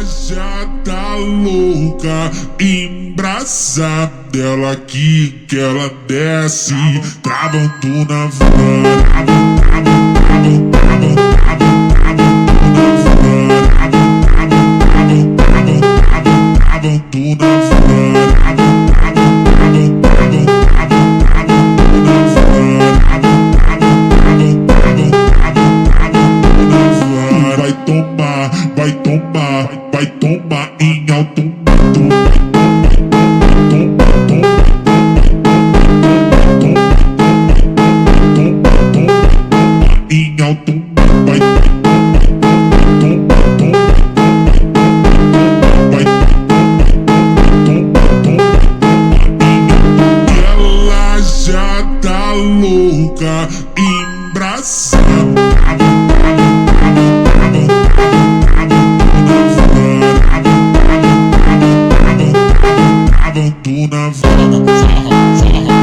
já tá louca, embrasada, ela aqui que ela desce, travando na van, vai tomar em alto em alto vai ela já tá louca, embrasada. Na